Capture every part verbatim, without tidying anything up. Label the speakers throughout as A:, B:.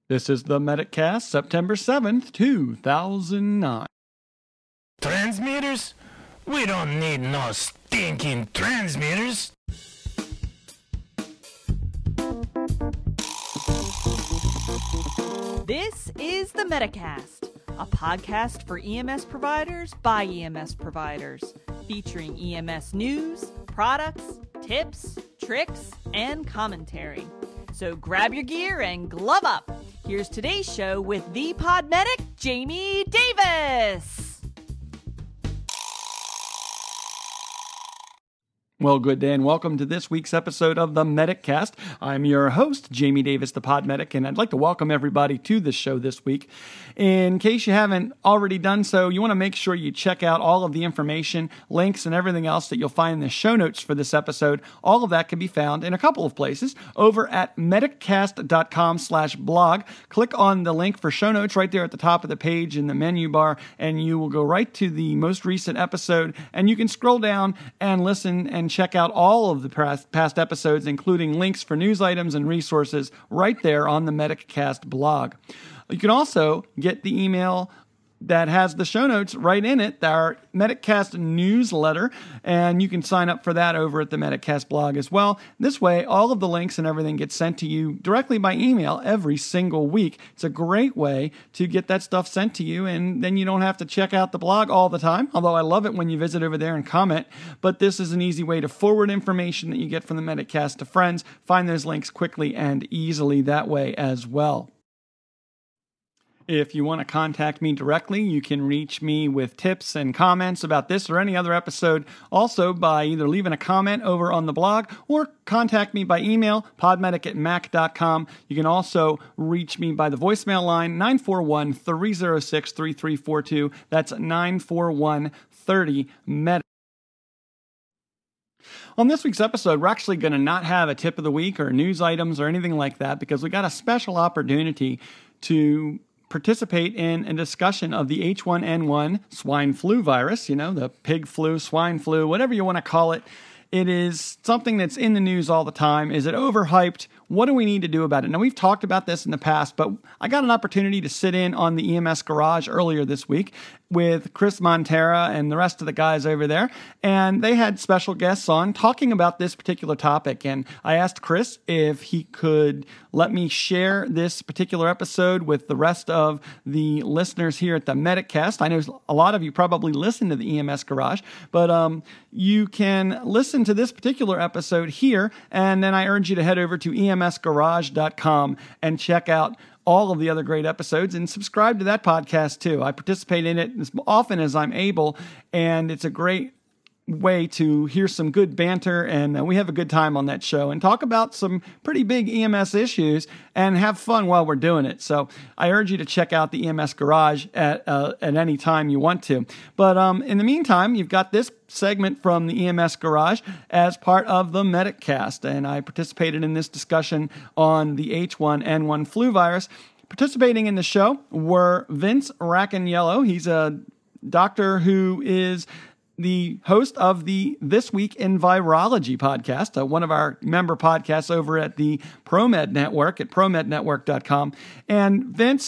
A: This is the Medicast, September seventh, two thousand nine.
B: Transmitters? We don't need no stinking transmitters.
C: This is the Medicast, a podcast for E M S providers by E M S providers, featuring E M S news, products, tips, tricks, and commentary. So grab your gear and glove up. Here's today's show with the pod medic, Jamie Davis.
A: Well, good day, and welcome to this week's episode of the Medicast. I'm your host, Jamie Davis, the Pod Medic, and I'd like to welcome everybody to this show this week. In case you haven't already done so, you want to make sure you check out all of the information, links, and everything else that you'll find in the show notes for this episode. All of that can be found in a couple of places over at medicast.com slash blog. Click on the link for show notes right there at the top of the page in the menu bar, and you will go right to the most recent episode, and you can scroll down and listen and check out all of the past episodes, including links for news items and resources right there on the Medicast blog. You can also get the email that has the show notes right in it, our Medicast newsletter, and you can sign up for that over at the Medicast blog as well. This way, all of the links and everything gets sent to you directly by email every single week. It's a great way to get that stuff sent to you, and then you don't have to check out the blog all the time, although I love it when you visit over there and comment, but this is an easy way to forward information that you get from the Medicast to friends. Find those links quickly and easily that way as well. If you want to contact me directly, you can reach me with tips and comments about this or any other episode, also by either leaving a comment over on the blog or contact me by email, podmedic at mac dot com. You can also reach me by the voicemail line, nine four one, three oh six, three three four two. That's nine four one, three oh medic. On this week's episode, we're actually going to not have a tip of the week or news items or anything like that because we got a special opportunity to participate in a discussion of the H one N one swine flu virus, you know, the pig flu, swine flu, whatever you want to call it. It is something that's in the news all the time. Is it overhyped? What do we need to do about it? Now, we've talked about this in the past, but I got an opportunity to sit in on the E M S Garage earlier this week with Chris Montera and the rest of the guys over there, and they had special guests on talking about this particular topic. And I asked Chris if he could let me share this particular episode with the rest of the listeners here at the Medicast. I know a lot of you probably listen to the E M S Garage, but um, you can listen to this particular episode here, and then I urge you to head over to E M S garage dot com and check out all of the other great episodes and subscribe to that podcast too. I participate in it as often as I'm able, and it's a great way to hear some good banter, and uh, we have a good time on that show and talk about some pretty big E M S issues and have fun while we're doing it. So I urge you to check out the E M S Garage at uh, at any time you want to. But um, in the meantime, you've got this segment from the E M S Garage as part of the Medicast, and I participated in this discussion on the H one N one flu virus. Participating in the show were Vince Racaniello. He's a doctor who is the host of the This Week in Virology podcast, uh, one of our member podcasts over at the ProMed Network at pro med network dot com. And Vince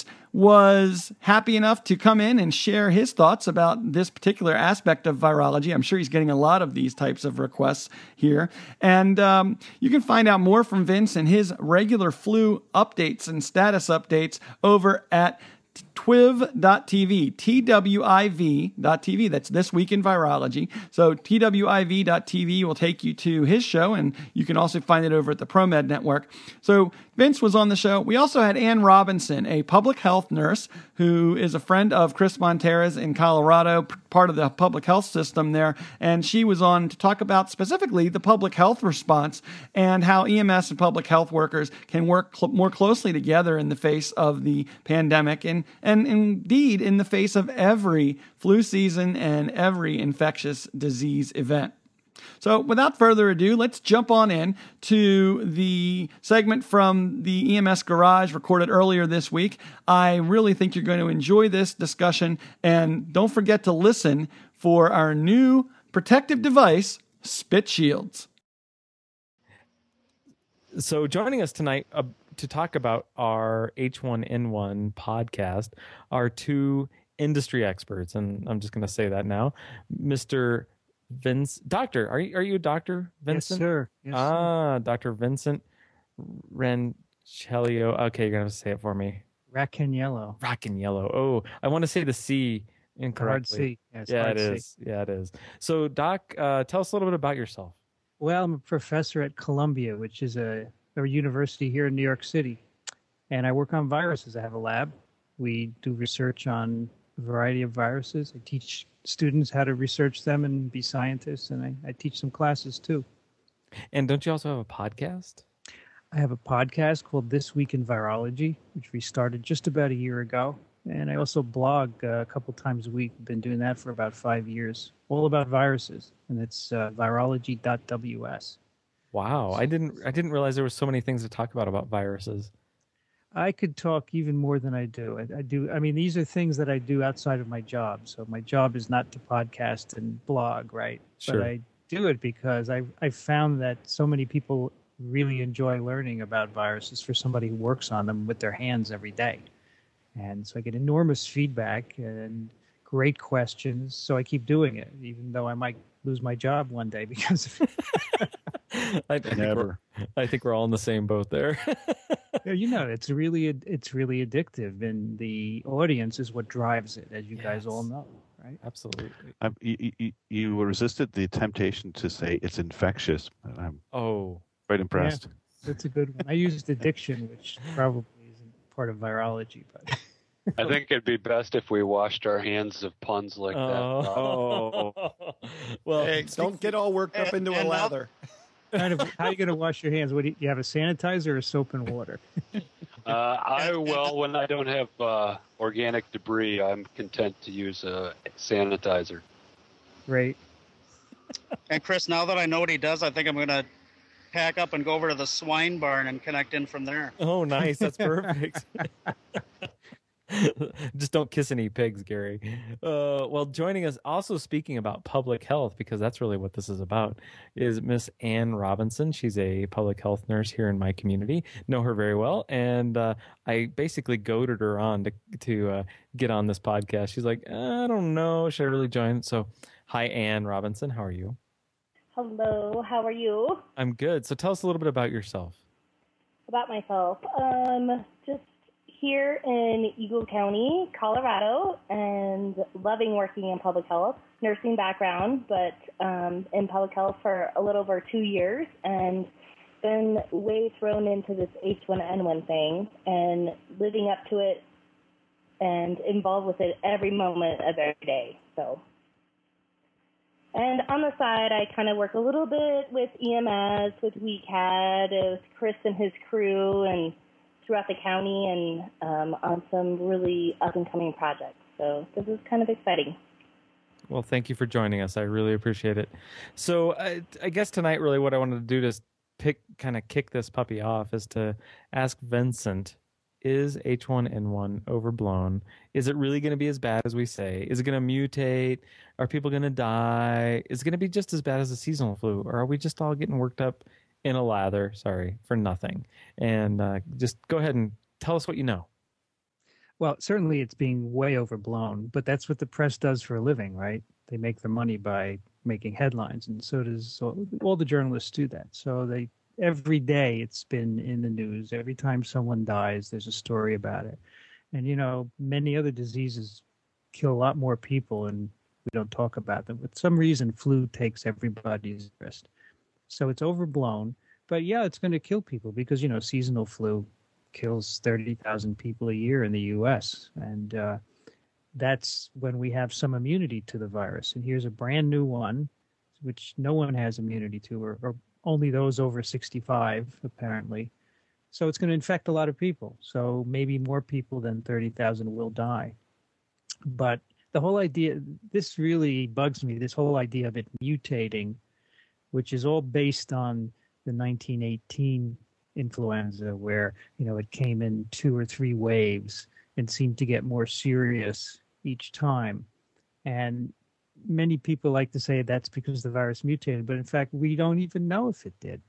A: was happy enough to come in and share his thoughts about this particular aspect of virology. I'm sure he's getting a lot of these types of requests here. And um, you can find out more from Vince and his regular flu updates and status updates over at twiv dot t v, T W I V dot T V. That's This Week in Virology. So T W I V dot T V will take you to his show, and you can also find it over at the ProMed Network. So Vince was on the show. We also had Ann Robinson, a public health nurse who is a friend of Chris Montera's in Colorado, part of the public health system there, and she was on to talk about specifically the public health response and how E M S and public health workers can work cl- more closely together in the face of the pandemic and, and indeed in the face of every flu season and every infectious disease event. So without further ado, let's jump on in to the segment from the E M S Garage recorded earlier this week. I really think you're going to enjoy this discussion, and don't forget to listen for our new protective device, Spit Shields.
D: So joining us tonight uh, to talk about our H one N one podcast are two industry experts, and I'm just going to say that now, Mister Vince, Doctor. Are you are you a doctor, Vincent?
E: Yes, sir. Yes,
D: ah, sir. Doctor Vincent Ranchelio. Okay, you're going to have to say it for me.
E: Racaniello.
D: Racaniello. Oh, I want to say the C incorrectly.
E: Hard C. Yes,
D: yeah,
E: hard
D: it is.
E: C.
D: Yeah, it is. So, Doc, uh, tell us a little bit about yourself.
E: Well, I'm a professor at Columbia, which is a, a university here in New York City, and I work on viruses. I have a lab. We do research on a variety of viruses. I teach students how to research them and be scientists, and I, I teach some classes too.
D: And don't you also have a podcast?
E: I have a podcast called This Week in Virology, which we started just about a year ago. And I also blog uh, a couple times a week. I've been doing that for about five years, all about viruses. And it's uh, virology dot W S.
D: Wow, I didn't I didn't realize there were so many things to talk about about viruses.
E: I could talk even more than I do. I, I do. I mean, these are things that I do outside of my job. So my job is not to podcast and blog, right?
D: Sure.
E: But I do it because I I found that so many people really enjoy learning about viruses for somebody who works on them with their hands every day. And so I get enormous feedback and great questions. So I keep doing it, even though I might lose my job one day because of it.
D: I, I, think
F: Never.
D: we're, I think we're all in the same boat there.
E: Yeah, you know, it's really it's really addictive, and the audience is what drives it, as you guys
D: Yes.
E: all know, right?
D: Absolutely.
F: I'm, you, you, you resisted the temptation to say it's infectious. And I'm
D: Oh,
F: quite impressed.
E: That's a good one. I used addiction, which probably isn't part of virology, but
G: I think it'd be best if we washed our hands of puns like that.
D: oh. well,
A: Hey, don't get all worked up into a
H: And now-
A: lather.
E: kind of how are you going to wash your hands? What do you, you have a sanitizer or soap and water?
G: Uh, I well, when I don't have uh, organic debris, I'm content to use a sanitizer.
E: Great.
H: And Chris, now that I know what he does, I think I'm going to pack up and go over to the swine barn and connect in from there.
D: Oh, nice. That's perfect. Just don't kiss any pigs, Gary. Uh, well, joining us, also speaking about public health, because that's really what this is about, is Miss Ann Robinson. She's a public health nurse here in my community. Know her very well, and uh, I basically goaded her on to to uh, get on this podcast. She's like, I don't know, should I really join? So, hi, Ann Robinson. How are you?
I: Hello, how are you?
D: I'm good. So, tell us a little bit about yourself.
I: About myself. Um, just here in Eagle County, Colorado, and loving working in public health. Nursing background, but um, in public health for a little over two years, and been way thrown into this H one N one thing and living up to it and involved with it every moment of every day. So. And on the side, I kind of work a little bit with E M S, with W C A D, with Chris and his crew, and throughout the county, and um, on some really up-and-coming projects. So this is kind of exciting.
D: Well, thank you for joining us. I really appreciate it. So I, I guess tonight, really, what I wanted to do to pick, kind of kick this puppy off, is to ask Vincent: is H one N one overblown? Is it really going to be as bad as we say? Is it going to mutate? Are people going to die? Is it going to be just as bad as the seasonal flu? Or are we just all getting worked up in a lather, sorry, for nothing? And uh, just go ahead and tell us what you know.
E: Well, certainly it's being way overblown, but that's what the press does for a living, right? They make their money by making headlines, and so does all, all the journalists do that. So they every day it's been in the news. Every time someone dies, there's a story about it. And, you know, many other diseases kill a lot more people, and we don't talk about them. For some reason, flu takes everybody's interest. So it's overblown. But, yeah, it's going to kill people because, you know, seasonal flu kills thirty thousand people a year in the U S. And uh, that's when we have some immunity to the virus. And here's a brand new one, which no one has immunity to, or, or only those over sixty-five, apparently. So it's going to infect a lot of people. So maybe more people than thirty thousand will die. But the whole idea, this really bugs me, this whole idea of it mutating, which is all based on the nineteen eighteen influenza, where, you know, it came in two or three waves and seemed to get more serious each time. And many people like to say that's because the virus mutated, but in fact, we don't even know if it did.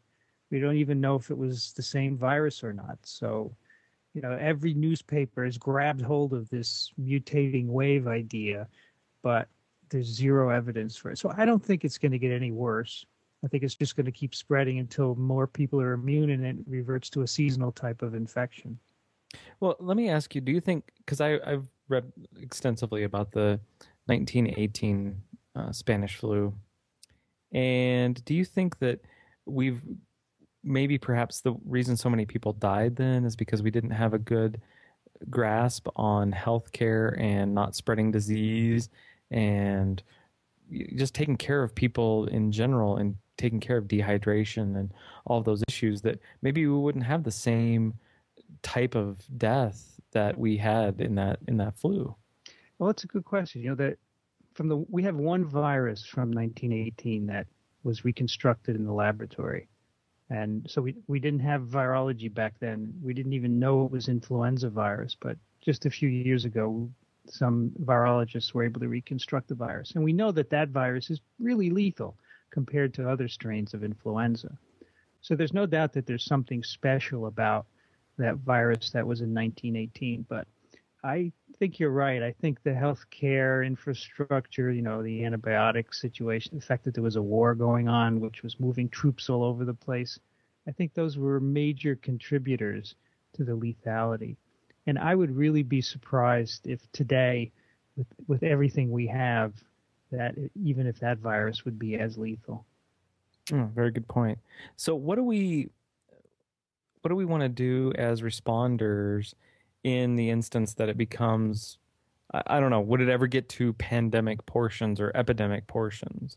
E: We don't even know if it was the same virus or not. So, you know, every newspaper has grabbed hold of this mutating wave idea, but there's zero evidence for it. So I don't think it's going to get any worse. I think it's just going to keep spreading until more people are immune and it reverts to a seasonal type of infection.
D: Well, let me ask you, do you think, because I've read extensively about the nineteen eighteen uh, Spanish flu, and do you think that we've maybe perhaps the reason so many people died then is because we didn't have a good grasp on healthcare and not spreading disease and just taking care of people in general and taking care of dehydration and all of those issues, that maybe we wouldn't have the same type of death that we had in that in that flu?
E: Well, that's a good question. You know, that from the we have one virus from nineteen eighteen that was reconstructed in the laboratory. And so we, we didn't have virology back then. We didn't even know it was influenza virus. But just a few years ago, some virologists were able to reconstruct the virus. And we know that that virus is really lethal compared to other strains of influenza. So there's no doubt that there's something special about that virus that was in nineteen eighteen. But I think you're right. I think the healthcare infrastructure, you know, the antibiotic situation, the fact that there was a war going on, which was moving troops all over the place, I think those were major contributors to the lethality. And I would really be surprised if today, with, with everything we have, that even if that virus would be as lethal.
D: Oh, very good point. So what do we what do we want to do as responders in the instance that it becomes, I, I don't know, would it ever get to pandemic portions or epidemic portions?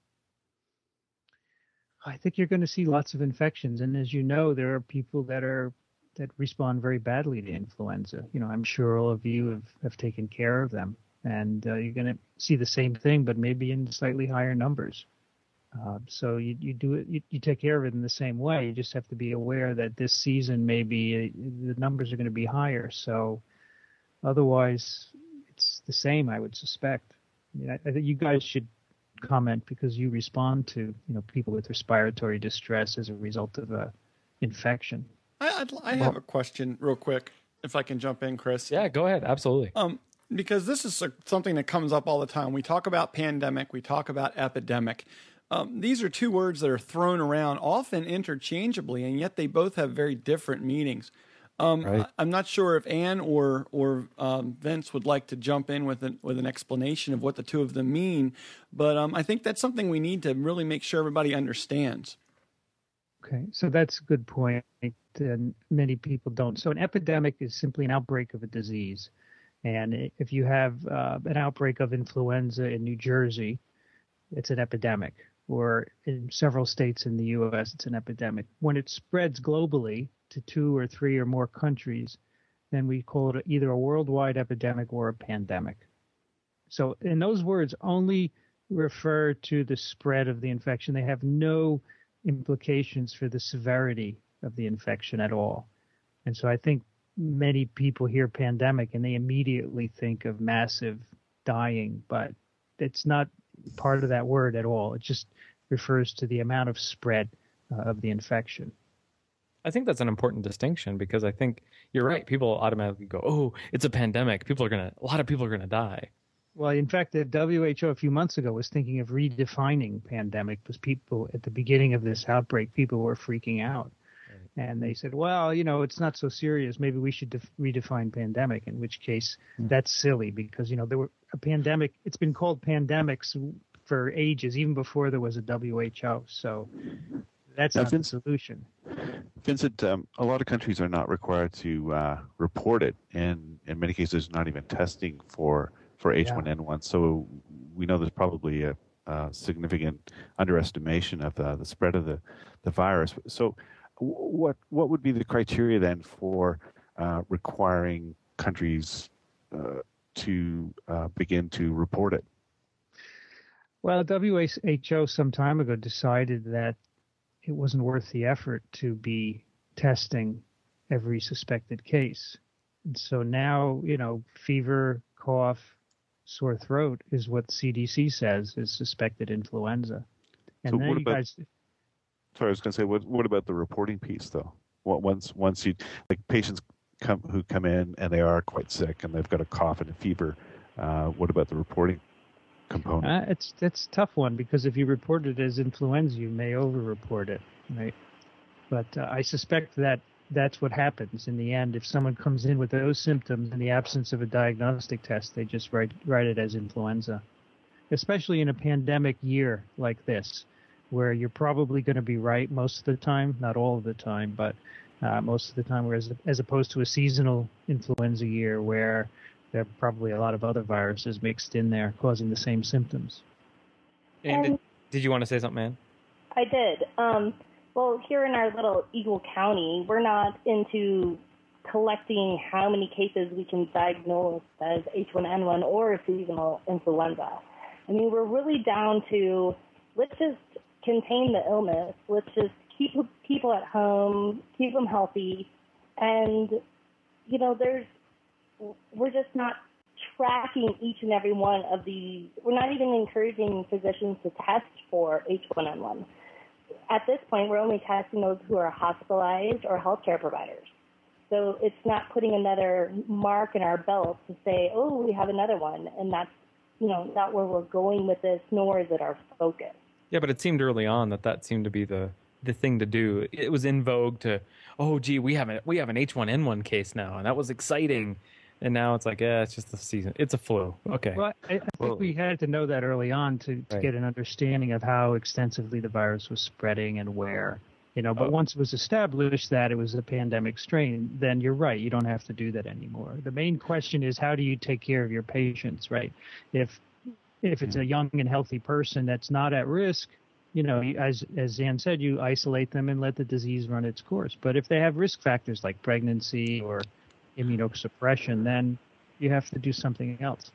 E: I think you're going to see lots of infections. And as you know, there are people that are that respond very badly to influenza. You know, I'm sure all of you have, have taken care of them. And uh, you're going to see the same thing, but maybe in slightly higher numbers. Uh, so you, you do it, you, you take care of it in the same way. You just have to be aware that this season maybe uh, the numbers are going to be higher. So otherwise, it's the same, I would suspect. I mean, I, I think you guys should comment because you respond to, you know, people with respiratory distress as a result of a infection.
A: I, I'd, I have a question real quick, if I can jump in, Chris.
D: Yeah, go ahead. Absolutely.
A: Um, because this is a, something that comes up all the time. We talk about pandemic, we talk about epidemic. Um, these are two words that are thrown around often interchangeably, and yet they both have very different meanings. Um,
F: Right.
A: I, I'm not sure if Anne or or um, Vince would like to jump in with an, with an explanation of what the two of them mean, but um, I think that's something we need to really make sure everybody understands.
E: Okay, so that's a good point, and many people don't. So an epidemic is simply an outbreak of a disease. And if you have uh, an outbreak of influenza in New Jersey, it's an epidemic. Or in several states in the U S, it's an epidemic. When it spreads globally to two or three or more countries, then we call it either a worldwide epidemic or a pandemic. So, and those words only refer to the spread of the infection. They have no implications for the severity of the infection at all. And so I think many people hear pandemic and they immediately think of massive dying, but it's not part of that word at all. It just refers to the amount of spread uh, of the infection.
D: I think that's an important distinction because I think you're right. People automatically go, oh, it's a pandemic. People are going to, a lot of people are going to die.
E: Well, in fact, the W H O a few months ago was thinking of redefining pandemic because people at the beginning of this outbreak, people were freaking out. Right. And they said, well, you know, it's not so serious. Maybe we should def- redefine pandemic, in which case mm. that's silly because, you know, there were a pandemic. It's been called pandemics for ages, even before there was a W H O. So that's
F: now,
E: not
F: Vince,
E: the solution.
F: Vincent, um, a lot of countries are not required to uh, report it. And in many cases, there's not even testing for for H one N one. So we know there's probably a, a significant underestimation of the, the spread of the, the virus. So what what would be the criteria then for uh, requiring countries uh, to uh, begin to report it?
E: Well, W H O some time ago decided that it wasn't worth the effort to be testing every suspected case. And so now, you know, fever, cough, sore throat is what C D C says is suspected influenza. And
F: so
E: then
F: what
E: you
F: about,
E: guys,
F: sorry, I was going to say, what what about the reporting piece though? What, once once you like patients come who come in and they are quite sick and they've got a cough and a fever, uh, what about the reporting component?
E: Uh, it's it's a tough one because if you report it as influenza, you may over-report it, right? But uh, I suspect that that's what happens in the end. If someone comes in with those symptoms in the absence of a diagnostic test, they just write write it as influenza. Especially in a pandemic year like this, where you're probably going to be right most of the time, not all of the time, but uh, most of the time, whereas as opposed to a seasonal influenza year where there are probably a lot of other viruses mixed in there causing the same symptoms.
D: And did, did you want to say something, Ann?
I: I did. Um, well, here in our little Eagle County, we're not into collecting how many cases we can diagnose as H one N one or seasonal influenza. I mean, we're really down to let's just contain the illness. Let's just keep people at home, keep them healthy. And, you know, there's, we're just not tracking each and every one of these. We're not even encouraging physicians to test for H one N one. At this point, we're only testing those who are hospitalized or healthcare providers. So it's not putting another mark in our belt to say, oh, we have another one. And that's, you know, not where we're going with this, nor is it our focus.
D: Yeah, but it seemed early on that that seemed to be the, the thing to do. It was in vogue to, oh, gee, we have, a, we have an H one N one case now, and that was exciting. And now it's like, yeah, it's just the season. It's a flu. Okay.
E: Well, I, I think
F: Well-
E: we had to know that early on to, to
D: Right.
E: get an understanding of how extensively the virus was spreading and where. You know, but
D: Oh.
E: once it was established that it was a pandemic strain, then you're right. You don't have to do that anymore. The main question is how do you take care of your patients, right? If if it's a young and healthy person that's not at risk, you know, as as Ann said, you isolate them and let the disease run its course. But if they have risk factors like pregnancy or immunosuppression, then you have to do something else.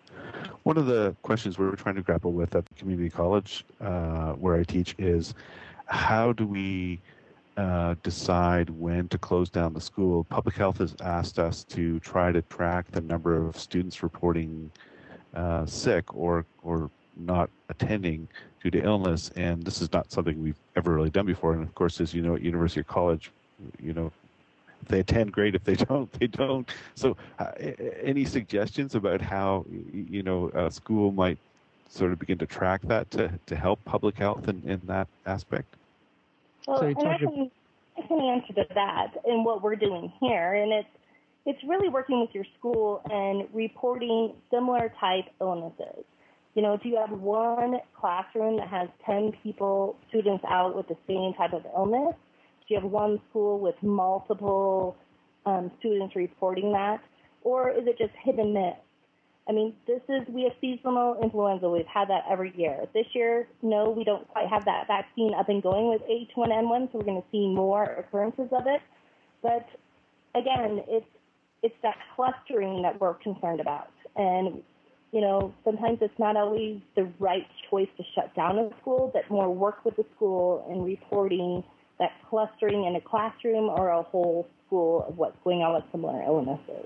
F: One of the questions we're trying to grapple with at the community college uh, where I teach is how do we uh, decide when to close down the school? Public health has asked us to try to track the number of students reporting uh, sick or or not attending due to illness, and this is not something we've ever really done before. And of course, as you know, at university or college, you know, if they attend, great. If they don't, they don't. So, uh, any suggestions about how you know a school might sort of begin to track that to, to help public health in, in that aspect?
I: Well,
E: So you
I: and I
E: told
I: can, I can answer to that in what we're doing here, and it's it's really working with your school and reporting similar type illnesses. You know, do you have one classroom that has ten people, students out with the same type of illness? Do you have one school with multiple um, students reporting that? Or is it just hit and miss? I mean, this is, we have seasonal influenza. We've had that every year. This year, no, we don't quite have that vaccine up and going with H one N one, so we're going to see more occurrences of it. But again, it's, it's that clustering that we're concerned about. And, you know, sometimes it's not always the right choice to shut down a school, but more work with the school and reporting that clustering in a classroom or a whole school of what's going on with similar illnesses.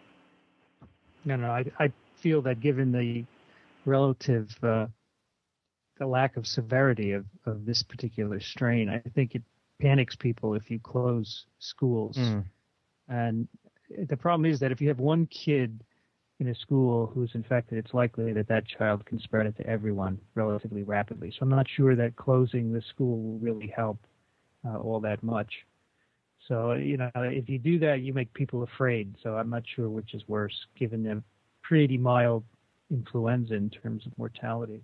E: No, no, I, I feel that given the relative, uh, the lack of severity of, of this particular strain, I think it panics people if you close schools.
D: Mm.
E: And the problem is that if you have one kid in a school who's infected, it's likely that that child can spread it to everyone relatively rapidly. So I'm not sure that closing the school will really help uh, all that much. So, you know, if you do that, you make people afraid. So I'm not sure which is worse, given the pretty mild influenza in terms of mortality.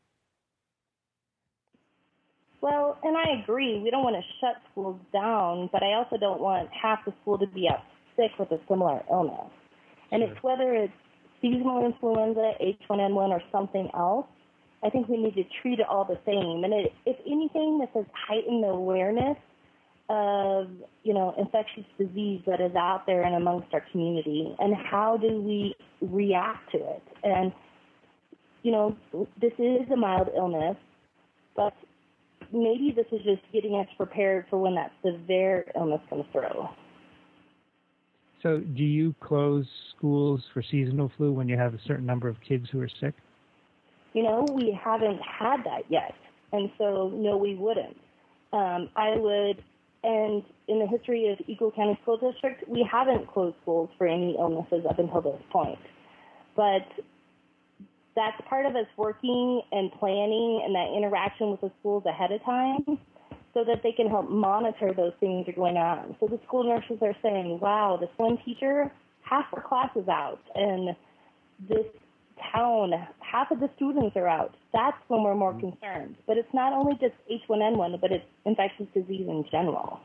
I: Well, and I agree. We don't want to shut schools down, but I also don't want half the school to be out sick with a similar illness. And
E: Sure.
I: it's whether it's seasonal influenza, H one N one, or something else, I think we need to treat it all the same. And it, if anything, this has heightened the awareness of, you know, infectious disease that is out there and amongst our community, and how do we react to it? And, you know, this is a mild illness, but maybe this is just getting us prepared for when that severe illness comes through.
E: So do you close schools for seasonal flu when you have a certain number of kids who are sick?
I: You know, we haven't had that yet, and so, no, we wouldn't. Um, I would, and in the history of Eagle County School District, we haven't closed schools for any illnesses up until this point. But that's part of us working and planning and that interaction with the schools ahead of time so that they can help monitor those things that are going on. So the school nurses are saying, wow, this one teacher, half her class is out, and this town, half of the students are out. That's when we're more concerned. But it's not only just H one N one, but it's infectious disease in general.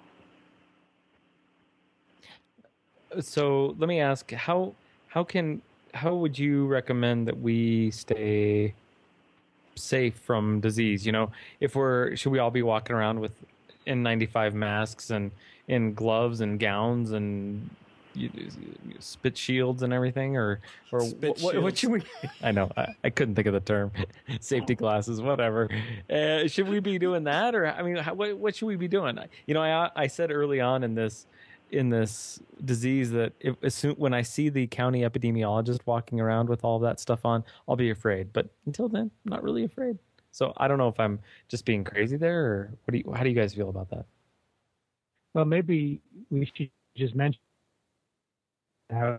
D: So let me ask, how how can how would you recommend that we stay safe from disease? You know, if we're should we all be walking around with N ninety-five masks and in gloves and gowns and You, you, spit shields and everything, or or
A: Spit
D: what, what should we? I know I, I couldn't think of the term. Safety glasses, whatever. Uh, should we be doing that, or I mean, how, what, what should we be doing? You know, I I said early on in this in this disease that if, as soon, when I see the county epidemiologist walking around with all that stuff on, I'll be afraid. But until then, I'm not really afraid. So I don't know if I'm just being crazy there, or what do you, how do you guys feel about that?
E: Well, maybe we should just mention how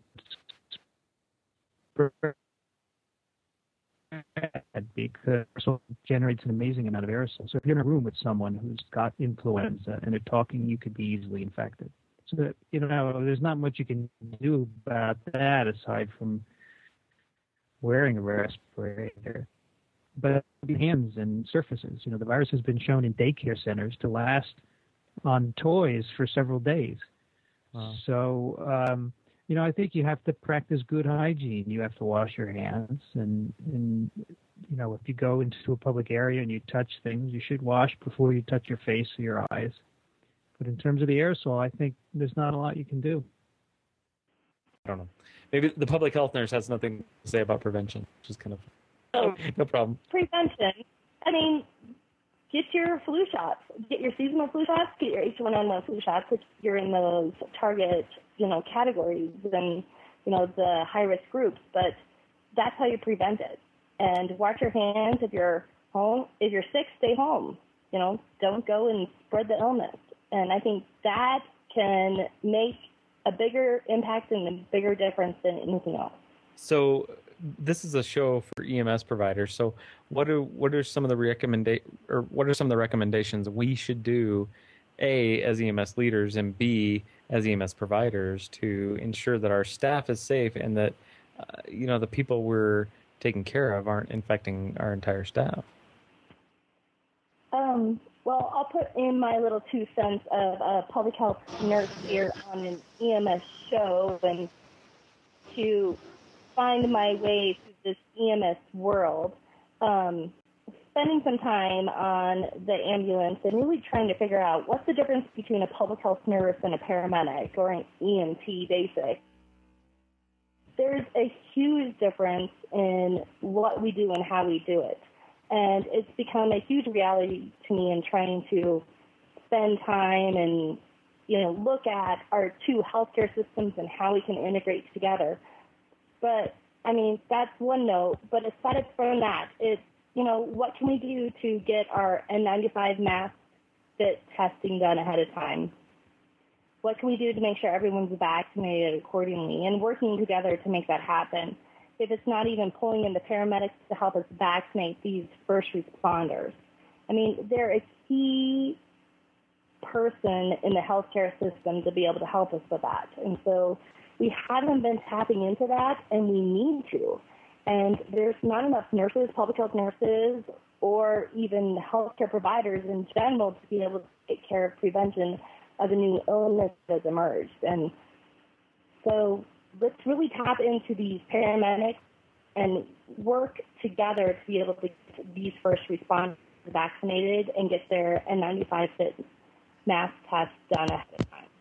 E: because it generates an amazing amount of aerosol. So if you're in a room with someone who's got influenza and they're talking, you could be easily infected. So, you know, there's not much you can do about that aside from wearing a respirator. But hands and surfaces, you know, the virus has been shown in daycare centers to last on toys for several days. Wow. So, um, you know, I think you have to practice good hygiene. You have to wash your hands. And, and, you know, if you go into a public area and you touch things, you should wash before you touch your face or your eyes. But in terms of the aerosol, I think there's not a lot you can do.
D: I don't know. Maybe the public health nurse has nothing to say about prevention, which is kind of oh, no problem.
I: Prevention. I mean, get your flu shots. Get your seasonal flu shots. Get your H one N one flu shots if you're in those target, you know, categories and, you know, the high-risk groups. But that's how you prevent it. And wash your hands if you're home. If you're sick, stay home. You know, don't go and spread the illness. And I think that can make a bigger impact and a bigger difference than anything else.
D: So this is a show for E M S providers. So what are what are some of the recommenda- or what are some of the recommendations we should do, A, as E M S leaders, and B, as E M S providers, to ensure that our staff is safe and that uh, you know the people we're taking care of aren't infecting our entire staff?
I: Um, well, I'll put in my little two cents of a public health nurse here on an E M S show, and to find my way through this E M S world, um, spending some time on the ambulance and really trying to figure out what's the difference between a public health nurse and a paramedic or an E M T basic. There's a huge difference in what we do and how we do it. And it's become a huge reality to me in trying to spend time and, you know, look at our two healthcare systems and how we can integrate together. But, I mean, that's one note. But aside from that, it's, you know, what can we do to get our N ninety-five mask fit testing done ahead of time? What can we do to make sure everyone's vaccinated accordingly and working together to make that happen? If it's not even pulling in the paramedics to help us vaccinate these first responders. I mean, they're a key person in the healthcare system to be able to help us with that. And so we haven't been tapping into that, and we need to. And there's not enough nurses, public health nurses, or even healthcare providers in general to be able to take care of prevention of the new illness that's emerged. And so let's really tap into these paramedics and work together to be able to get these first responders vaccinated and get their N ninety-five fit mask test done ahead of time.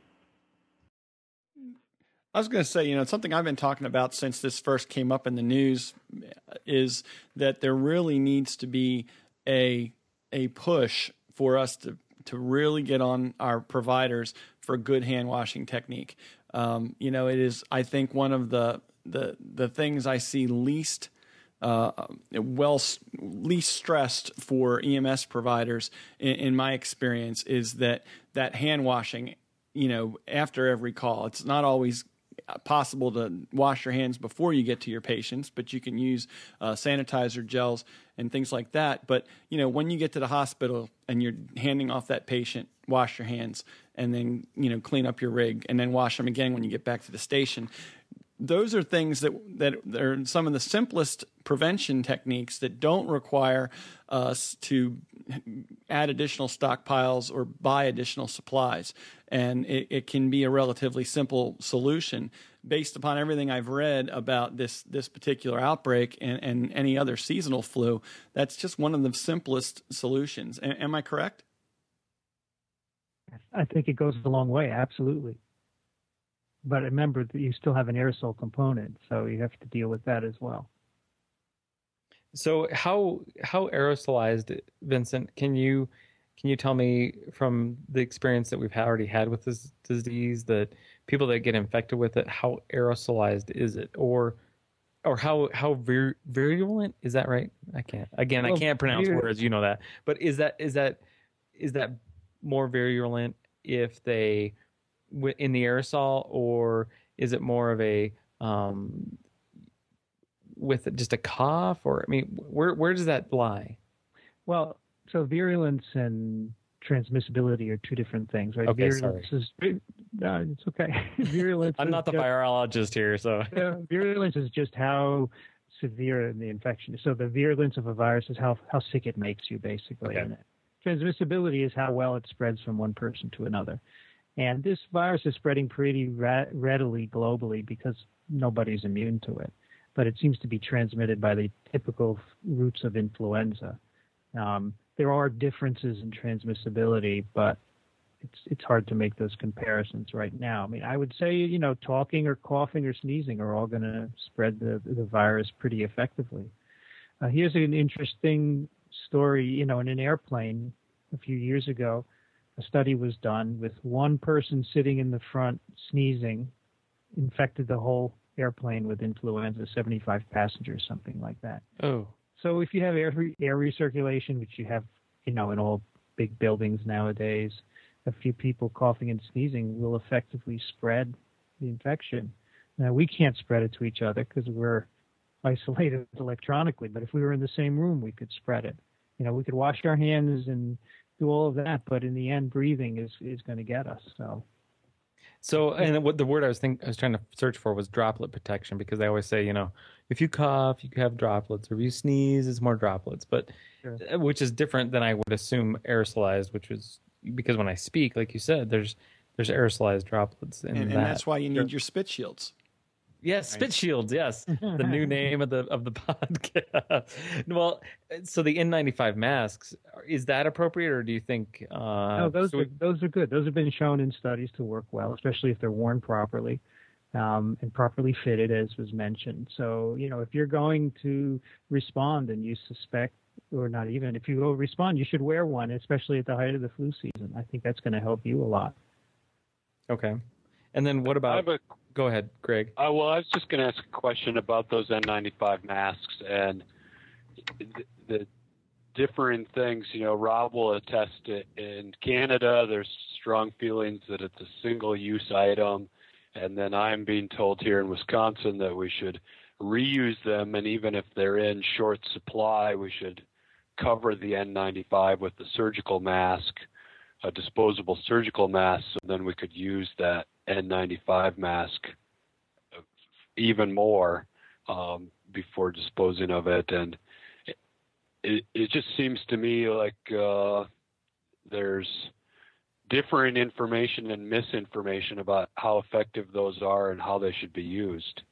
A: I was going to say, you know, something I've been talking about since this first came up in the news is that there really needs to be a a push for us to to really get on our providers for good hand washing technique. Um, you know, it is, I think, one of the the the things I see least uh, well least stressed for E M S providers in, in my experience is that that hand washing, you know, after every call. It's not always possible to wash your hands before you get to your patients, but you can use uh, sanitizer gels and things like that. But, you know, when you get to the hospital and you're handing off that patient, wash your hands and then, you know, clean up your rig and then wash them again when you get back to the station. Those are things that, that are some of the simplest prevention techniques that don't require us to add additional stockpiles or buy additional supplies. And it, it can be a relatively simple solution based upon everything I've read about this, this particular outbreak and, and any other seasonal flu. That's just one of the simplest solutions. A- am I correct?
E: I think it goes a long way, absolutely. But remember that you still have an aerosol component, so you have to deal with that as well.
D: So how how aerosolized, Vincent? Can you can you tell me from the experience that we've already had with this disease, that people that get infected with it, how aerosolized is it, or or how how vir- virulent is that? Right? I can't again. Well, I can't pronounce vir- words. You know that. But is that is that is that more virulent if they in the aerosol, or is it more of a um, with just a cough? Or I mean, where where does that lie?
E: Well, so virulence and transmissibility are two different things, right?
D: Okay,
E: virulence
D: sorry.
E: is no, it's okay. Virulence.
D: I'm not the
E: just,
D: virologist here, so
E: uh, virulence is just how severe the infection is. So the virulence of a virus is how how sick it makes you, basically.
D: Okay.
E: And transmissibility is how well it spreads from one person to another. And this virus is spreading pretty ra- readily globally because nobody's immune to it. But it seems to be transmitted by the typical routes of influenza. Um, there are differences in transmissibility, but it's it's hard to make those comparisons right now. I mean, I would say, you know, talking or coughing or sneezing are all going to spread the, the virus pretty effectively. Uh, here's an interesting story. You know, in an airplane a few years ago, a study was done with one person sitting in the front sneezing, infected the whole airplane with influenza, seventy-five passengers, something like that.
D: Oh.
E: So if you have air, air recirculation, which you have, you know, in all big buildings nowadays, a few people coughing and sneezing will effectively spread the infection. Now, we can't spread it to each other because we're isolated electronically, but if we were in the same room, we could spread it. You know, we could wash our hands and do all of that, but in the end, breathing is, is going to get us. So,
D: so, and what the word I was think I was trying to search for was droplet protection, because they always say, you know, if you cough, you have droplets, or if you sneeze, it's more droplets, but
E: sure.
D: Which is different than I would assume aerosolized, which was because when I speak, like you said, there's there's aerosolized droplets in
A: and,
D: that.
A: And that's why you need your spit shields.
D: Yes, spit right. shields. Yes, the new name of the of the podcast. Well, so the N ninety-five masks, is that appropriate, or do you think? Uh,
E: no, those
D: so
E: are
D: we...
E: those are good. Those have been shown in studies to work well, especially if they're worn properly um, and properly fitted, as was mentioned. So, you know, if you're going to respond and you suspect, or not even if you go respond, you should wear one, especially at the height of the flu season. I think that's going to help you a lot.
D: Okay, and then what about?
G: I have a
D: Go ahead, Greg.
G: Uh, well, I was just going to ask a question about those N ninety-five masks and the, the different things. You know, Rob will attest it. In Canada, there's strong feelings that it's a single-use item, and then I'm being told here in Wisconsin that we should reuse them, and even if they're in short supply, we should cover the N ninety-five with the surgical mask, a disposable surgical mask, so then we could use that N ninety-five mask even more um, before disposing of it. And it, it, it just seems to me like uh, there's differing information and misinformation about how effective those are and how they should be used.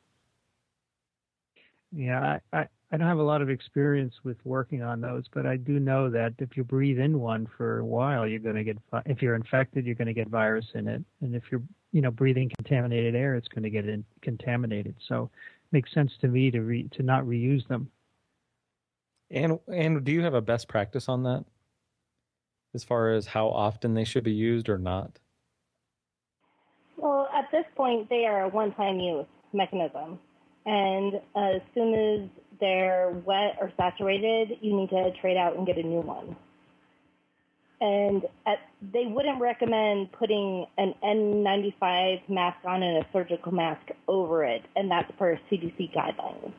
E: Yeah, I, I, I don't have a lot of experience with working on those, but I do know that if you breathe in one for a while, you're going to get, if you're infected, you're going to get virus in it. And if you're, you know, breathing contaminated air, it's going to get in, contaminated. So it makes sense to me to re, to not reuse them.
D: And, and do you have a best practice on that as far as how often they should be used or not?
I: Well, at this point, they are a one-time use mechanism. and as soon as they're wet or saturated, you need to trade out and get a new one. And at, they wouldn't recommend putting an N ninety-five mask on and a surgical mask over it, and that's per C D C guidelines.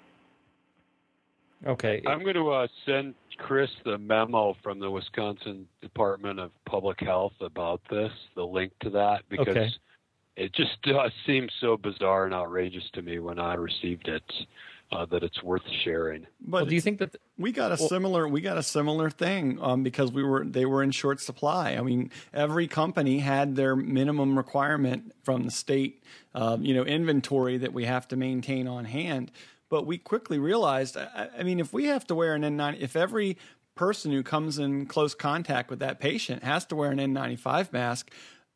D: Okay.
G: I'm going to uh, send Chris the memo from the Wisconsin Department of Public Health about this, the link to that, because
D: okay.
G: it just uh, seems so bizarre and outrageous to me when I received it uh, that it's worth sharing.
A: But
D: well, do you think that th-
A: we got a
D: well,
A: similar we got a similar thing um, because we were they were in short supply. I mean, every company had their minimum requirement from the state, uh, you know, inventory that we have to maintain on hand. But we quickly realized, I, I mean, if we have to wear an N ninety, if every person who comes in close contact with that patient has to wear an N ninety-five mask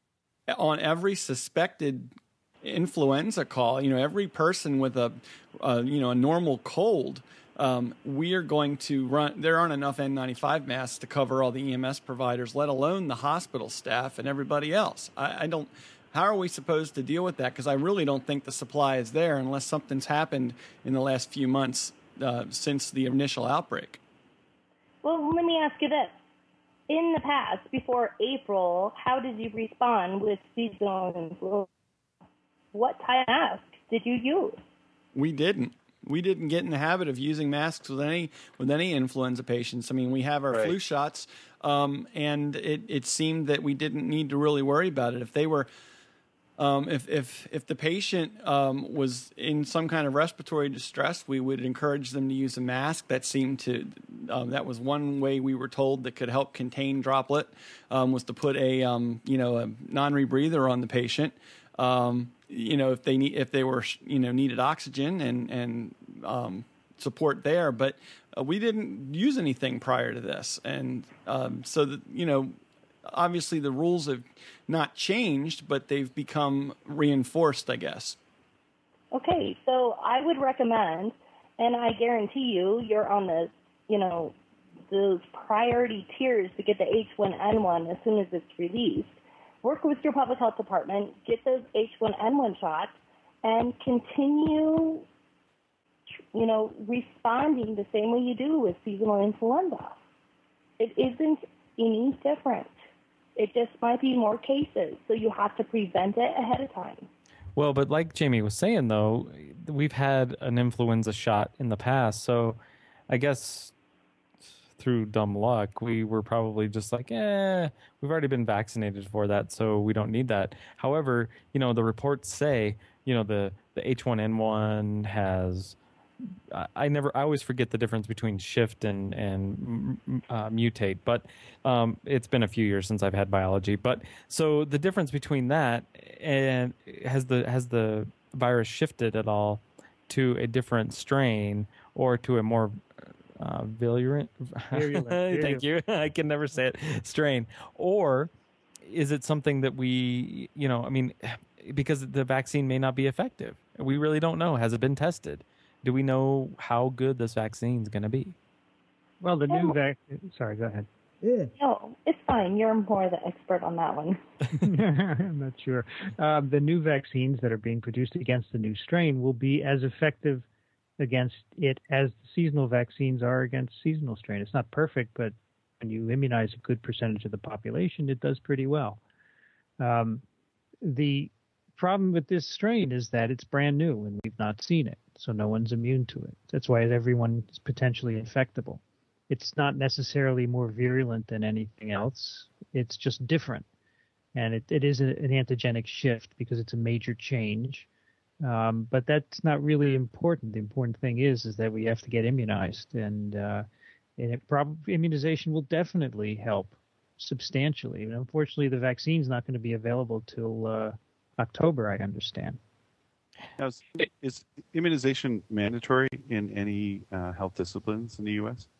A: on every suspected influenza call, you know, every person with a, uh, you know, a normal cold, um, we are going to run. There aren't enough N ninety-five masks to cover all the E M S providers, let alone the hospital staff and everybody else. I, I don't. How are we supposed to deal with that? Because I really don't think the supply is there unless something's happened in the last few months uh, since the initial outbreak.
I: Well, let me ask you this. In the past, before April, how did you respond with seasonal influenza? What type of mask did you use?
A: We didn't. We didn't get in the habit of using masks with any with any influenza patients. I mean, we have our
G: right.
A: flu shots, um, and it, it seemed that we didn't need to really worry about it. If they were Um, if, if if the patient um, was in some kind of respiratory distress, we would encourage them to use a mask. That seemed to um, that was one way we were told that could help contain droplet um, was to put a um, you know a non-rebreather on the patient. Um, you know if they need if they were you know needed oxygen and and um, support there, but uh, we didn't use anything prior to this, and um, so that you know. Obviously, the rules have not changed, but they've become reinforced, I guess.
I: Okay, so I would recommend, and I guarantee you, you're on the, you know, those priority tiers to get the H one N one as soon as it's released. Work with your public health department, get those H one N one shots, and continue, you know, responding the same way you do with seasonal influenza. It isn't any different. It just might be more cases, so you have to prevent it ahead of time.
D: Well, but like Jamie was saying, though, we've had an influenza shot in the past, so I guess through dumb luck, we were probably just like, eh, we've already been vaccinated for that, so we don't need that. However, you know, the reports say, you know, the, the H one N one has... I never. I always forget the difference between shift and and uh, mutate. But um, it's been a few years since I've had biology. But so the difference between that and has the has the virus shifted at all to a different strain or to a more uh, virulent?
E: Virulent.
D: Thank you. I can never say it. Strain. Or is it something that we, you know, I mean, because the vaccine may not be effective. We really don't know. Has it been tested? Do we know how good this vaccine is going to be?
E: Well, the new vac. Sorry, go ahead.
I: No, it's fine. You're more the expert on that one.
E: I'm not sure. Uh, the new vaccines that are being produced against the new strain will be as effective against it as the seasonal vaccines are against seasonal strain. It's not perfect, but when you immunize a good percentage of the population, it does pretty well. Um, the problem with this strain is that it's brand new and we've not seen it, so no one's immune to it. That's why everyone is potentially infectable. It's not necessarily more virulent than anything else. It's just different. And it, it is a, an antigenic shift because it's a major change. Um, but that's not really important. The important thing is is that we have to get immunized. And, uh, and it prob- immunization will definitely help substantially. And unfortunately, the vaccine's not going to be available till uh, October, I understand.
F: Now, is, is immunization mandatory in any uh, health disciplines in the U S?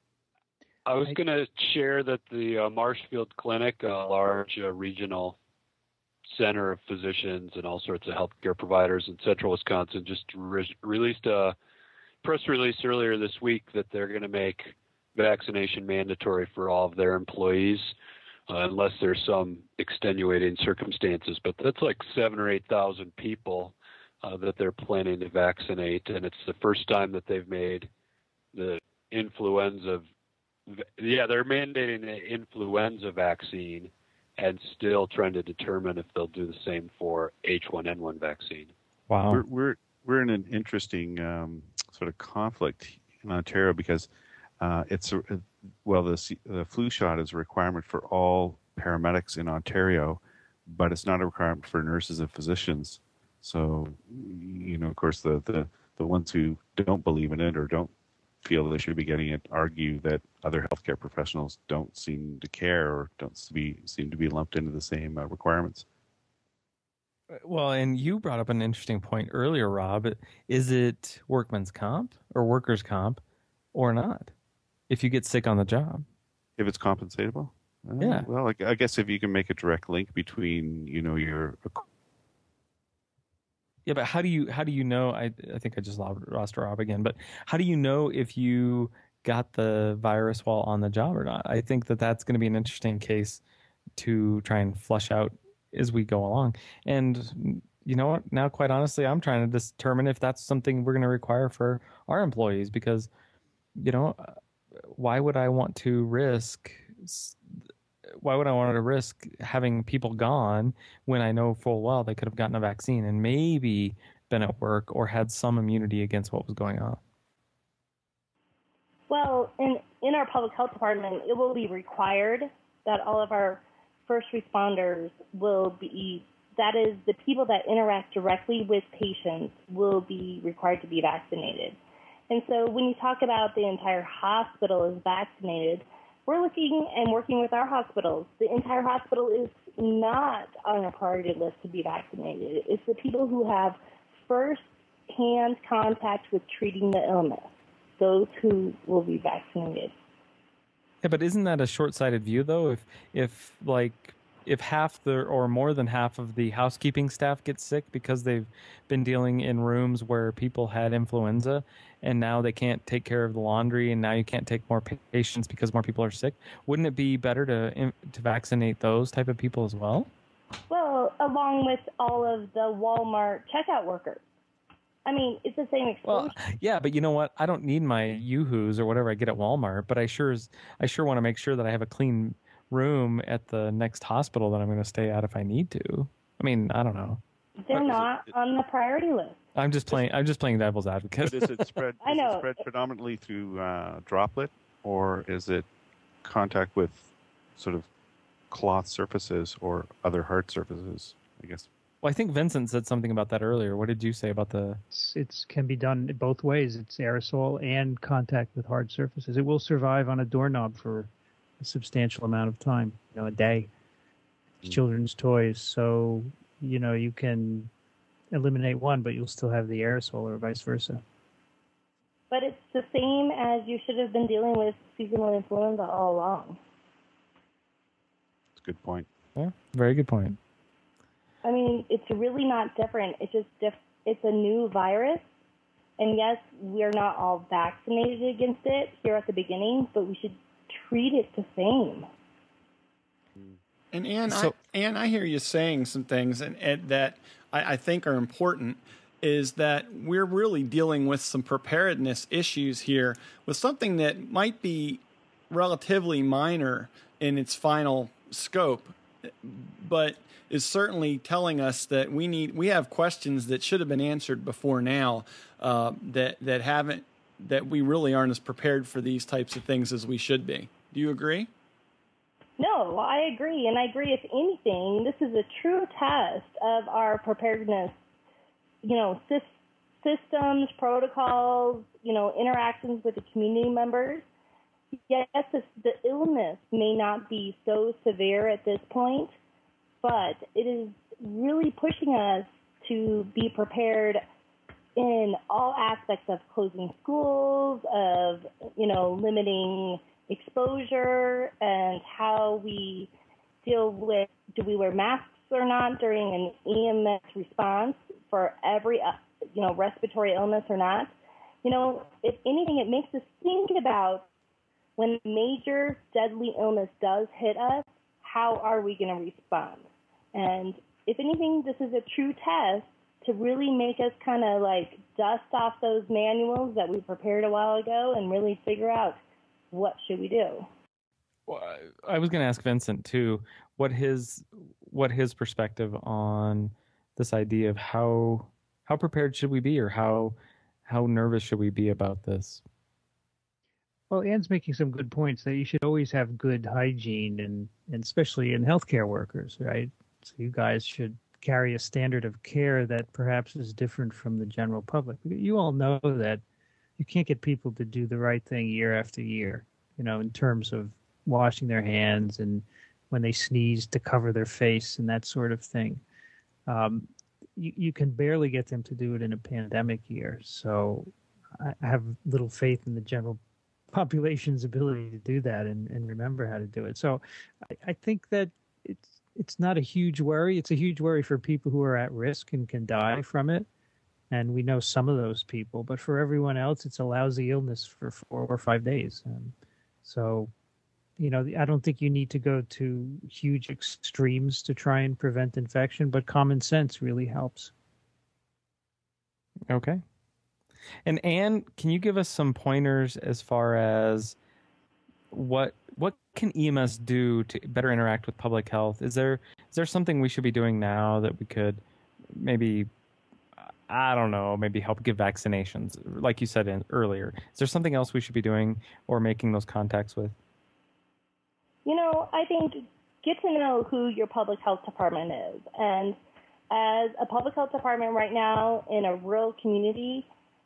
G: I was going to share that the uh, Marshfield Clinic, a large uh, regional center of physicians and all sorts of healthcare providers in central Wisconsin, just re- released a press release earlier this week that they're going to make vaccination mandatory for all of their employees, uh, unless there's some extenuating circumstances. But that's like seven or eight thousand people uh, that they're planning to vaccinate, and it's the first time that they've made the influenza. Yeah, they're mandating the influenza vaccine, and still trying to determine if they'll do the same for H one N one vaccine.
D: Wow.
F: We're we're, we're in an interesting um, sort of conflict in Ontario because uh, it's a, well the the flu shot is a requirement for all paramedics in Ontario, but it's not a requirement for nurses and physicians. So, you know, of course, the the, the ones who don't believe in it or don't feel they should be getting it argue that other healthcare professionals don't seem to care or don't be, seem to be lumped into the same uh, requirements.
D: Well, and you brought up an interesting point earlier, Rob. Is it workman's comp or workers' comp or not if you get sick on the job?
F: If it's compensatable? Uh,
D: Yeah.
F: Well, I, I guess if you can make a direct link between, you know, your...
D: Yeah, but how do you how do you know? I I think I just lost Rob again. But how do you know if you got the virus while on the job or not? I think that that's going to be an interesting case to try and flush out as we go along. And you know what? Now, quite honestly, I'm trying to determine if that's something we're going to require for our employees because, you know, why would I want to risk? Why would I want to risk having people gone when I know full well they could have gotten a vaccine and maybe been at work or had some immunity against what was going on?
I: Well, in, in our public health department, it will be required that all of our first responders will be, that is, the people that interact directly with patients will be required to be vaccinated. And so when you talk about the entire hospital is vaccinated, we're looking and working with our hospitals. The entire hospital is not on a priority list to be vaccinated. It's the people who have first-hand contact with treating the illness, those who will be vaccinated.
D: Yeah, but isn't that a short-sighted view, though? If, if like, if half the or more than half of the housekeeping staff gets sick because they've been dealing in rooms where people had influenza, and now they can't take care of the laundry, and now you can't take more patients because more people are sick, wouldn't it be better to to vaccinate those type of people as well?
I: Well, along with all of the Walmart checkout workers. I mean, it's the same exposure.
D: Well, yeah, but you know what? I don't need my Yoo-Hoos or whatever I get at Walmart, but I sure is, I sure want to make sure that I have a clean room at the next hospital that I'm going to stay at if I need to. I mean, I don't know.
I: They're not on the priority list.
D: I'm just playing. I'm just playing devil's advocate.
F: But is it spread?
I: I know.
F: Is it spread predominantly through uh, droplet, or is it contact with sort of cloth surfaces or other hard surfaces? I guess.
D: Well, I think Vincent said something about that earlier. What did you say about the?
E: It's, it's can be done both ways. It's aerosol and contact with hard surfaces. It will survive on a doorknob for a substantial amount of time, you know, a day. It's
F: Mm.
E: children's toys, so you know you can eliminate one, but you'll still have the aerosol, or vice versa.
I: But it's the same as you should have been dealing with seasonal influenza all along.
F: That's a good point.
D: Yeah, very good point.
I: I mean, it's really not different. It's just diff- it's a new virus. And yes, we're not all vaccinated against it here at the beginning, but we should treat it the same.
A: And Ann,
D: So-
A: I, Ann, I hear you saying some things and, and that I, I think are important. Is that we're really dealing with some preparedness issues here with something that might be relatively minor in its final scope, but is certainly telling us that we need we have questions that should have been answered before now uh, that that haven't that we really aren't as prepared for these types of things as we should be. Do you agree?
I: No, I agree. And I agree, if anything, this is a true test of our preparedness, you know, sy- systems, protocols, you know, interactions with the community members. Yes, the, the illness may not be so severe at this point, but it is really pushing us to be prepared in all aspects of closing schools, of, you know, limiting exposure, and how we deal with, do we wear masks or not during an E M S response for every, uh, you know, respiratory illness or not. You know, if anything, it makes us think about when major deadly illness does hit us, how are we going to respond? And if anything, this is a true test to really make us kind of like dust off those manuals that we prepared a while ago and really figure out what should we do.
D: Well, I was going to ask Vincent too, what his what his perspective on this idea of how how prepared should we be, or how how nervous should we be about this?
E: Well, Ann's making some good points that you should always have good hygiene, and, and especially in healthcare workers, right? So you guys should carry a standard of care that perhaps is different from the general public. You all know that you can't get people to do the right thing year after year, you know, in terms of washing their hands and when they sneeze to cover their face and that sort of thing. Um, you, you can barely get them to do it in a pandemic year. So I, I have little faith in the general population's ability to do that and, and remember how to do it. So I, I think that it's it's not a huge worry. It's a huge worry for people who are at risk and can die from it. And we know some of those people, but for everyone else, it's a lousy illness for four or five days. Um, so, you know, I don't think you need to go to huge extremes to try and prevent infection, but common sense really helps.
D: Okay. And Ann, can you give us some pointers as far as what what can E M S do to better interact with public health? Is there is there something we should be doing now that we could maybe, I don't know, maybe help give vaccinations, like you said in, earlier? Is there something else we should be doing or making those contacts with?
I: You know, I think get to know who your public health department is. And as a public health department right now in a rural community,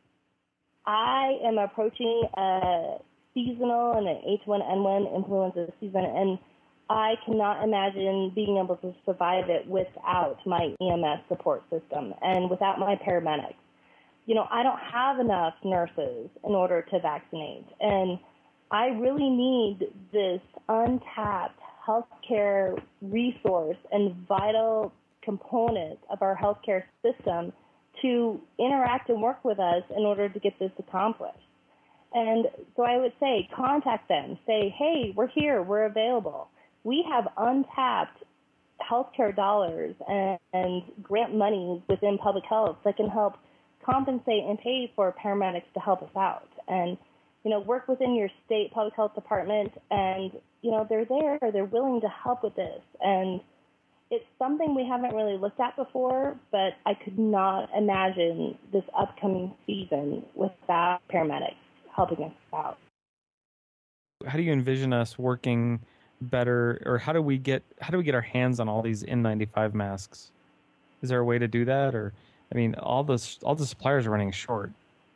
I: I am approaching a seasonal and an H one N one influenza season, and I cannot imagine being able to survive it without my E M S support system and without my paramedics. You know, I don't have enough nurses in order to vaccinate, and I really need this untapped healthcare resource and vital component of our healthcare system to interact and work with us in order to get this accomplished. And so I would say contact them. Say, hey, we're here. We're available. We have untapped healthcare dollars and, and grant monies within public health that can help compensate and pay for paramedics to help us out. And, you know, work within your state public health department, and, you know, they're there. They're willing to help with this. And it's something we haven't really looked at before, but I could not imagine this upcoming season without paramedics helping us out.
D: How do you envision us working better, or how do we get how do we get our hands on all these N ninety-five masks? Is there a way to do that? Or, I mean, all the all the suppliers are running short.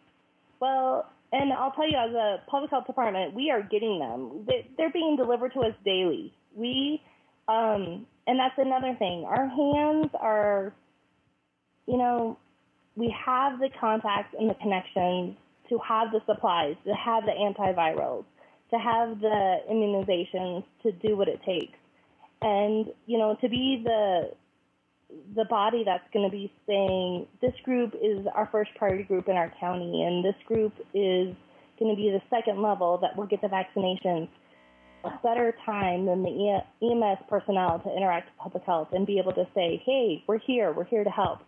I: Well, and I'll tell you, as a public health department, we are getting them. They're being delivered to us daily. We, um, and that's another thing. Our hands are, you know, we have the contacts and the connections to have the supplies, to have the antivirals, to have the immunizations, to do what it takes. And, you know, to be the the body that's going to be saying, this group is our first priority group in our county, and this group is going to be the second level that will get the vaccinations, a better time than the E M S personnel to interact with public health and be able to say, hey, we're here, we're here to help.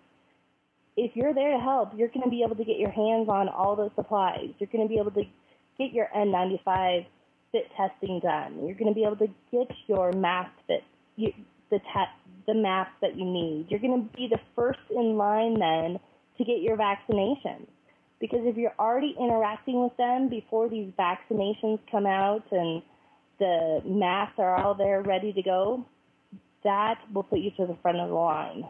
I: If you're there to help, you're going to be able to get your hands on all the supplies. You're going to be able to get your N ninety-five fit testing done. You're going to be able to get your mask fit, you, the te- the mask that you need. You're going to be the first in line then to get your vaccination. Because if you're already interacting with them before these vaccinations come out and the masks are all there ready to go, that will put you to the front of the line.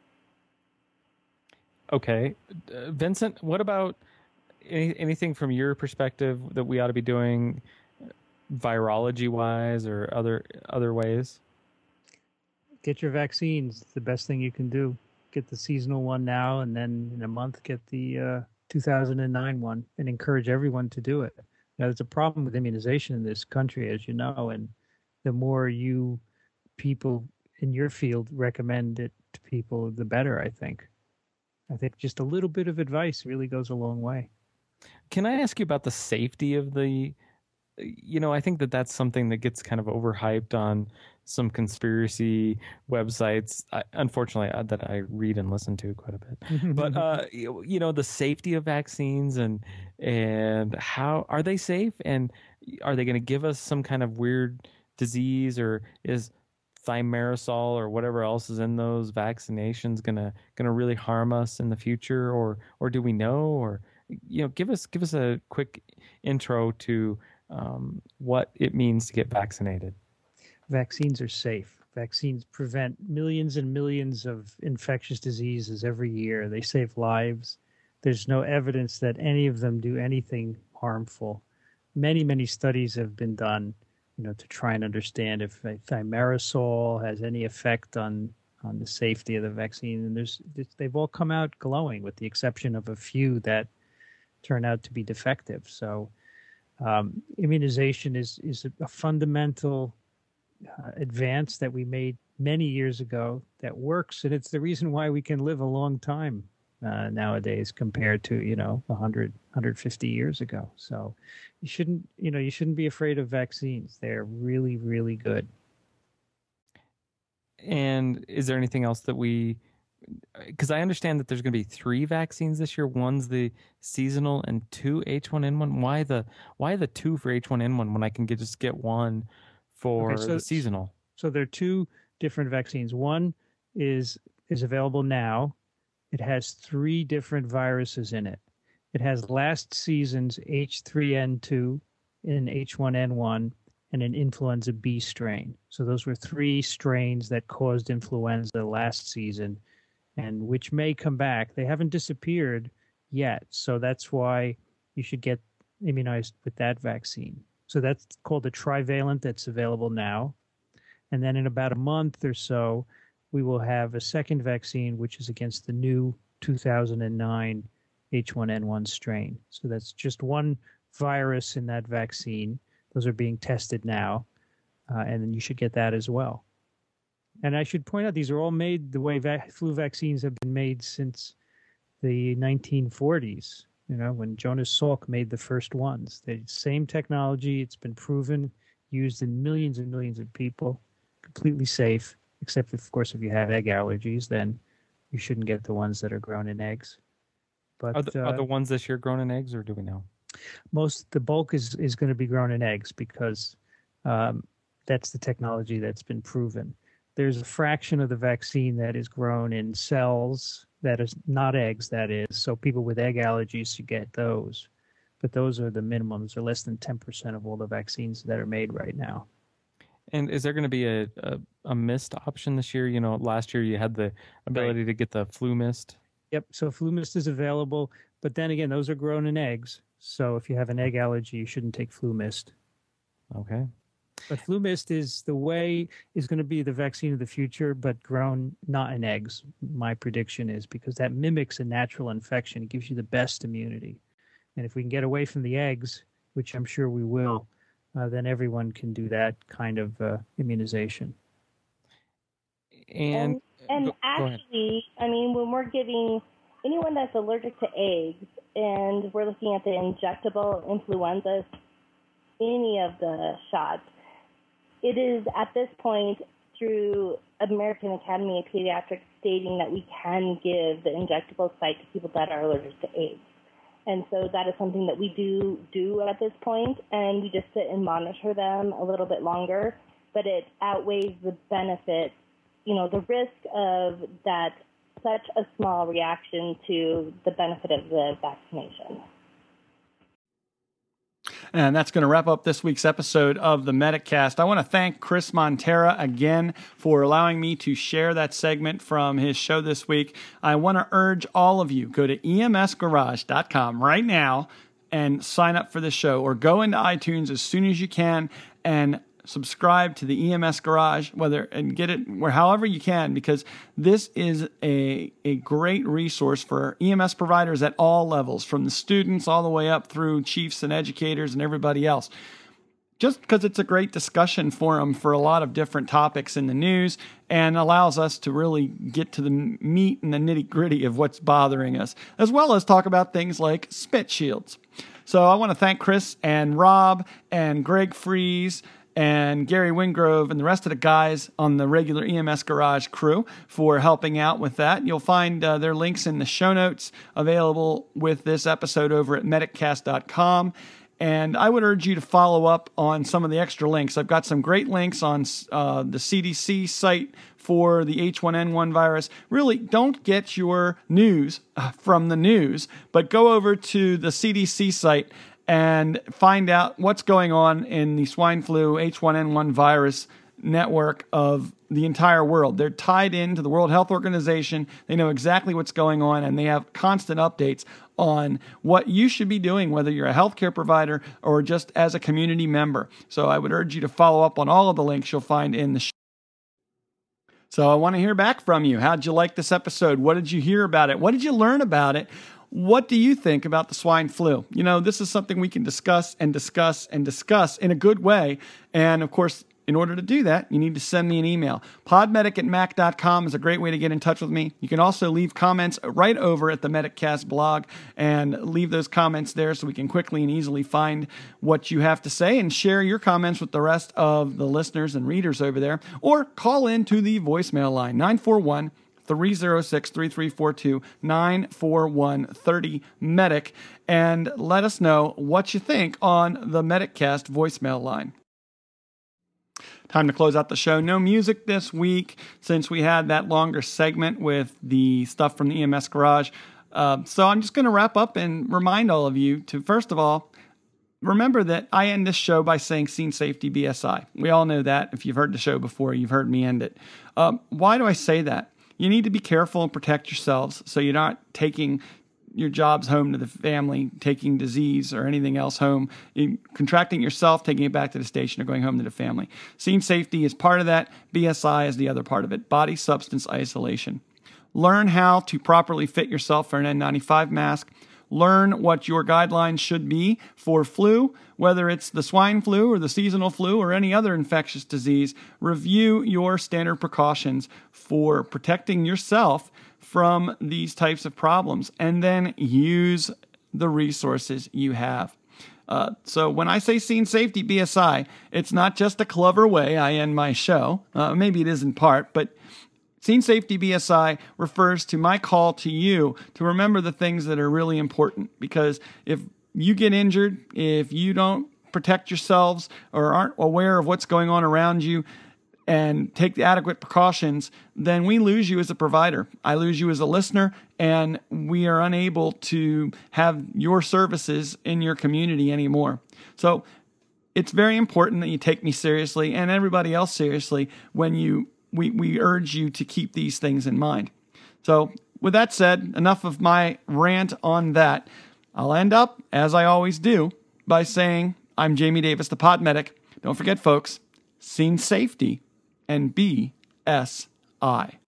D: Okay. Uh, Vincent, what about any, anything from your perspective that we ought to be doing virology-wise or other other ways?
E: Get your vaccines. It's the best thing you can do. Get the seasonal one now, and then in a month get the uh, two thousand nine one, and encourage everyone to do it. Now, there's a problem with immunization in this country, as you know, and the more you people in your field recommend it to people, the better, I think. I think just a little bit of advice really goes a long way.
D: Can I ask you about the safety of the, you know, I think that that's something that gets kind of overhyped on some conspiracy websites, I, unfortunately, uh, that I read and listen to quite a bit. But uh, you, you know, the safety of vaccines and and how are they safe, and are they going to give us some kind of weird disease, or is thimerosal or whatever else is in those vaccinations gonna gonna really harm us in the future, or or do we know? Or you know, give us give us a quick intro to um, what it means to get vaccinated.
E: Vaccines are safe. Vaccines prevent millions and millions of infectious diseases every year. They save lives. There's no evidence that any of them do anything harmful. Many, many studies have been done, you know, to try and understand if thimerosal has any effect on on the safety of the vaccine. And there's they've all come out glowing, with the exception of a few that turn out to be defective. So um, immunization is is a, a fundamental uh, advance that we made many years ago that works, and it's the reason why we can live a long time uh, nowadays compared to, you know, one hundred, one hundred fifty years ago. So you shouldn't, you know, you shouldn't be afraid of vaccines. They're really, really good.
D: And is there anything else that we, because I understand that there's going to be three vaccines this year. One's the seasonal and two H one N one. Why the why the two for H one N one when I can get, just get one for
E: Okay, so,
D: the seasonal?
E: So there are two different vaccines. One is is available now. It has three different viruses in it. It has last season's H three N two and H one N one and an influenza B strain. So those were three strains that caused influenza last season, and which may come back. They haven't disappeared yet, so that's why you should get immunized with that vaccine. So that's called a trivalent that's available now. And then in about a month or so, we will have a second vaccine, which is against the new two thousand nine H one N one strain. So that's just one virus in that vaccine. Those are being tested now, uh, and then you should get that as well. And I should point out, these are all made the way va- flu vaccines have been made since the nineteen forties, you know, when Jonas Salk made the first ones. The same technology, it's been proven, used in millions and millions of people, completely safe, except, of course, if you have egg allergies, then you shouldn't get the ones that are grown in eggs. But
D: Are the,
E: uh,
D: are the ones this year grown in eggs, or do we know?
E: most, the bulk is, is going to be grown in eggs because um, that's the technology that's been proven. There's a fraction of the vaccine that is grown in cells, that is not eggs, that is. So people with egg allergies should get those. But those are the minimums, or less than ten percent of all the vaccines that are made right now.
D: And is there going to be a, a, a mist option this year? You know, last year you had the ability right. to get the flu mist.
E: Yep. So flu mist is available. But then again, those are grown in eggs. So if you have an egg allergy, you shouldn't take flu mist.
D: Okay.
E: But flu mist is the way, is going to be the vaccine of the future, but grown not in eggs. My prediction is because that mimics a natural infection. It gives you the best immunity. And if we can get away from the eggs, which I'm sure we will, uh, then everyone can do that kind of uh, immunization.
D: And,
I: and, and
D: go,
I: actually, go I mean, when we're giving anyone that's allergic to eggs, and we're looking at the injectable influenza, any of the shots, it is at this point through American Academy of Pediatrics stating that we can give the injectable site to people that are allergic to eggs. And so that is something that we do do at this point, and we just sit and monitor them a little bit longer, but it outweighs the benefit, you know, the risk of that such a small reaction to the benefit of the vaccination.
A: And that's going to wrap up this week's episode of the Medicast. I want to thank Chris Montera again for allowing me to share that segment from his show this week. I want to urge all of you, go to E M S garage dot com right now and sign up for the show, or go into iTunes as soon as you can and subscribe to the E M S Garage, whether and get it where however you can, because this is a a great resource for E M S providers at all levels, from the students all the way up through chiefs and educators and everybody else. Just because it's a great discussion forum for a lot of different topics in the news, and allows us to really get to the meat and the nitty gritty of what's bothering us, as well as talk about things like spit shields. So I want to thank Chris and Rob and Greg Fries and Gary Wingrove and the rest of the guys on the regular E M S Garage crew for helping out with that. You'll find uh, their links in the show notes available with this episode over at mediccast dot com. And I would urge you to follow up on some of the extra links. I've got some great links on uh, the C D C site for the H one N one virus. Really, don't get your news uh, from the news, but go over to the C D C site and find out what's going on in the swine flu H one N one virus network of the entire world. They're tied into the World Health Organization. They know exactly what's going on, and they have constant updates on what you should be doing, whether you're a healthcare provider or just as a community member. So I would urge you to follow up on all of the links you'll find in the show. So I want to hear back from you. How'd you like this episode? What did you hear about it? What did you learn about it? What do you think about the swine flu? You know, this is something we can discuss and discuss and discuss in a good way. And of course, in order to do that, you need to send me an email. podmedic at mac dot com is a great way to get in touch with me. You can also leave comments right over at the Mediccast blog and leave those comments there so we can quickly and easily find what you have to say and share your comments with the rest of the listeners and readers over there. Or call in to the voicemail line, nine four one, three oh six, three three four two, nine four one, three oh, MEDIC, and let us know what you think on the Mediccast voicemail line. Time to close out the show. No music this week since we had that longer segment with the stuff from the E M S Garage. Uh, so I'm just going to wrap up and remind all of you to, first of all, remember that I end this show by saying Scene Safety B S I. We all know that. If you've heard the show before, you've heard me end it. Um, why do I say that? You need to be careful and protect yourselves so you're not taking your jobs home to the family, taking disease or anything else home, you, contracting yourself, taking it back to the station, or going home to the family. Scene safety is part of that. B S I is the other part of it. Body substance isolation. Learn how to properly fit yourself for an N ninety-five mask. Learn what your guidelines should be for flu, whether it's the swine flu or the seasonal flu or any other infectious disease. Review your standard precautions for protecting yourself from these types of problems, and then use the resources you have. Uh, so when I say Scene Safety B S I, it's not just a clever way I end my show. Uh, maybe it is in part, but Scene Safety B S I refers to my call to you to remember the things that are really important, because if you get injured, if you don't protect yourselves or aren't aware of what's going on around you, and take the adequate precautions, then we lose you as a provider. I lose you as a listener, and we are unable to have your services in your community anymore. So it's very important that you take me seriously and everybody else seriously when you we, we urge you to keep these things in mind. So with that said, enough of my rant on that. I'll end up, as I always do, by saying I'm Jamie Davis, the Pod Medic. Don't forget, folks, Scene Safety and B S I.